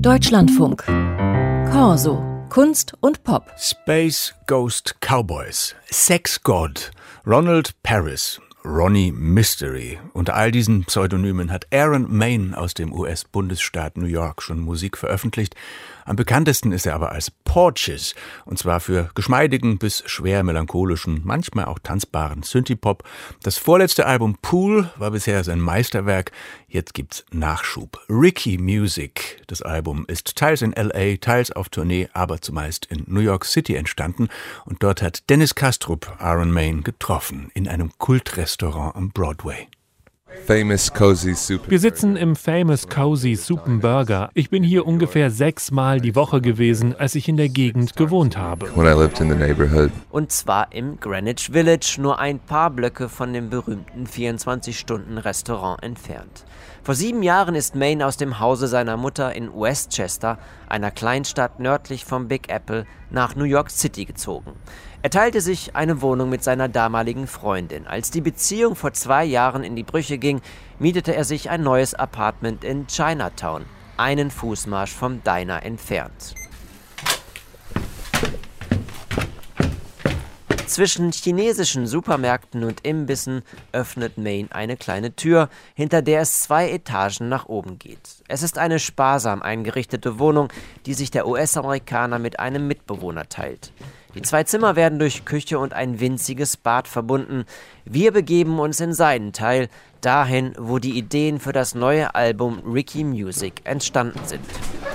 Deutschlandfunk. Corso. Kunst und Pop. Space Ghost Cowboys. Sex God. Ronald Paris. Ronnie Mystery. Unter all diesen Pseudonymen hat Aaron Maine aus dem US-Bundesstaat New York schon Musik veröffentlicht. Am bekanntesten ist er aber als Porches, und zwar für geschmeidigen bis schwer melancholischen, manchmal auch tanzbaren Synthie-Pop. Das vorletzte Album Pool war bisher sein Meisterwerk, jetzt gibt's Nachschub. Ricky Music, das Album, ist teils in L.A., teils auf Tournee, aber zumeist in New York City entstanden, und dort hat Dennis Kastrup Aaron Maine getroffen, in einem Kultrestaurant am Broadway. Wir sitzen im Famous Cozy Soup & Burger. Ich bin hier ungefähr 6-mal die Woche gewesen, als ich in der Gegend gewohnt habe. Und zwar im Greenwich Village, nur ein paar Blöcke von dem berühmten 24-Stunden-Restaurant entfernt. Vor 7 Jahren ist Maine aus dem Hause seiner Mutter in Westchester, einer Kleinstadt nördlich vom Big Apple, nach New York City gezogen. Er teilte sich eine Wohnung mit seiner damaligen Freundin. Als die Beziehung vor 2 Jahren in die Brüche ging, mietete er sich ein neues Apartment in Chinatown, einen Fußmarsch vom Diner entfernt. Zwischen chinesischen Supermärkten und Imbissen öffnet Maine eine kleine Tür, hinter der es 2 Etagen nach oben geht. Es ist eine sparsam eingerichtete Wohnung, die sich der US-Amerikaner mit einem Mitbewohner teilt. Die 2 Zimmer werden durch Küche und ein winziges Bad verbunden. Wir begeben uns in seinen Teil, dahin, wo die Ideen für das neue Album Ricky Music entstanden sind.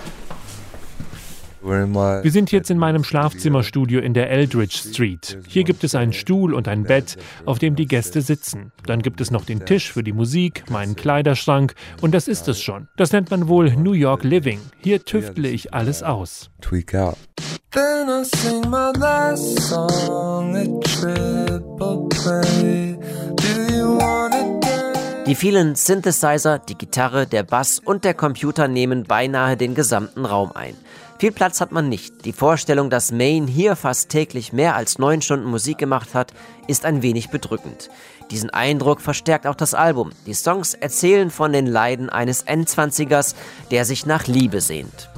Wir sind jetzt in meinem Schlafzimmerstudio in der Eldridge Street. Hier gibt es einen Stuhl und ein Bett, auf dem die Gäste sitzen. Dann gibt es noch den Tisch für die Musik, meinen Kleiderschrank, und das ist es schon. Das nennt man wohl New York Living. Hier tüftle ich alles aus. Then I sing my last song at triple play. Do you want it done? Die vielen Synthesizer, die Gitarre, der Bass und der Computer nehmen beinahe den gesamten Raum ein. Viel Platz hat man nicht. Die Vorstellung, dass Maine hier fast täglich mehr als 9 Stunden Musik gemacht hat, ist ein wenig bedrückend. Diesen Eindruck verstärkt auch das Album. Die Songs erzählen von den Leiden eines Endzwanzigers, der sich nach Liebe sehnt.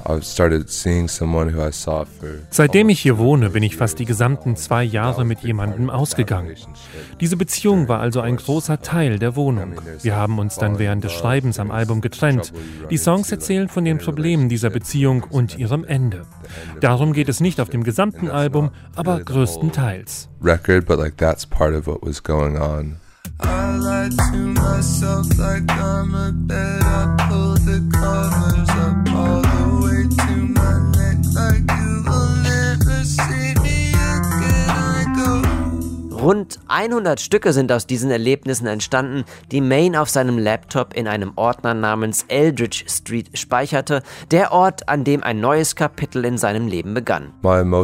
Seitdem ich hier wohne, bin ich fast die gesamten 2 Jahre mit jemandem ausgegangen. Diese Beziehung war also ein großer Teil der Wohnung. Wir haben uns dann während des Schreibens am Album getrennt. Die Songs erzählen von den Problemen dieser Beziehung und ihrem Ende. Darum geht es nicht auf dem gesamten Album, aber größtenteils. I lie to myself like I'm a bed. I pull the covers up all the way to my neck, like you will never see me again. I go. Rund 100 Stücke sind aus diesen Erlebnissen entstanden, die Maine auf seinem Laptop in einem Ordner namens Eldridge Street speicherte, der Ort, an dem ein neues Kapitel in seinem Leben begann.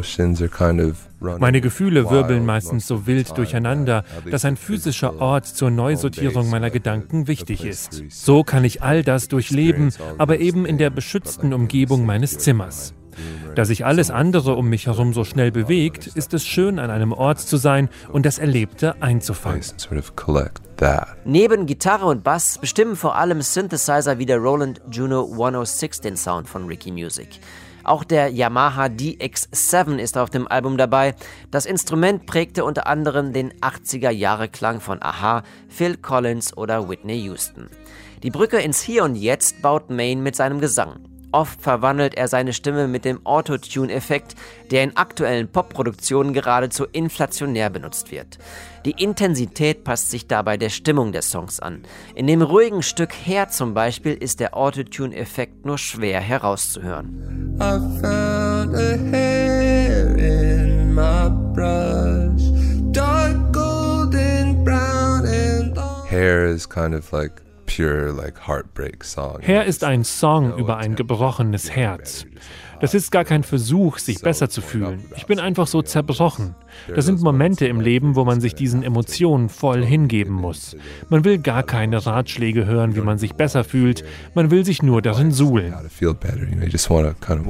Meine Gefühle wirbeln meistens so wild durcheinander, dass ein physischer Ort zur Neusortierung meiner Gedanken wichtig ist. So kann ich all das durchleben, aber eben in der beschützten Umgebung meines Zimmers. Da sich alles andere um mich herum so schnell bewegt, ist es schön, an einem Ort zu sein und das Erlebte einzufangen. Neben Gitarre und Bass bestimmen vor allem Synthesizer wie der Roland Juno 106 den Sound von Ricky Music. Auch der Yamaha DX7 ist auf dem Album dabei. Das Instrument prägte unter anderem den 80er-Jahre-Klang von Aha, Phil Collins oder Whitney Houston. Die Brücke ins Hier und Jetzt baut Maine mit seinem Gesang. Oft verwandelt er seine Stimme mit dem Autotune-Effekt, der in aktuellen Popproduktionen geradezu inflationär benutzt wird. Die Intensität passt sich dabei der Stimmung der Songs an. In dem ruhigen Stück Hair zum Beispiel ist der Autotune-Effekt nur schwer herauszuhören. I found a hair in my brush, dark golden brown and long. Hair is kind of like pure heartbreak song. Hair ist ein Song über ein gebrochenes Herz. Das ist gar kein Versuch, sich besser zu fühlen. Ich bin einfach so zerbrochen. Das sind Momente im Leben, wo man sich diesen Emotionen voll hingeben muss. Man will gar keine Ratschläge hören, wie man sich besser fühlt. Man will sich nur darin suhlen.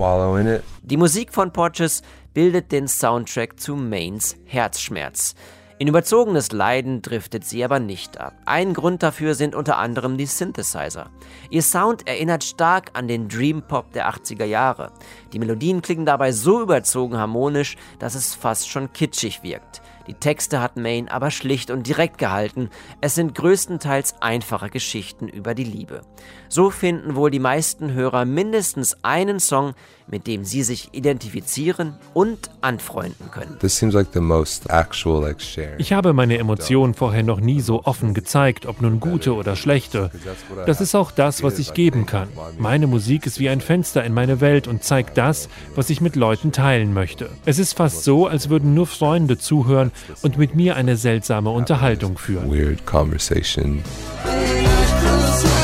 Die Musik von Porches bildet den Soundtrack zu Maines Herzschmerz. In überzogenes Leiden driftet sie aber nicht ab. Ein Grund dafür sind unter anderem die Synthesizer. Ihr Sound erinnert stark an den Dream Pop der 80er Jahre. Die Melodien klingen dabei so überzogen harmonisch, dass es fast schon kitschig wirkt. Die Texte hat Mayne aber schlicht und direkt gehalten. Es sind größtenteils einfache Geschichten über die Liebe. So finden wohl die meisten Hörer mindestens einen Song, mit dem sie sich identifizieren und anfreunden können. Ich habe meine Emotionen vorher noch nie so offen gezeigt, ob nun gute oder schlechte. Das ist auch das, was ich geben kann. Meine Musik ist wie ein Fenster in meine Welt und zeigt das, was ich mit Leuten teilen möchte. Es ist fast so, als würden nur Freunde zuhören und mit mir eine seltsame Unterhaltung führen. Weird conversation.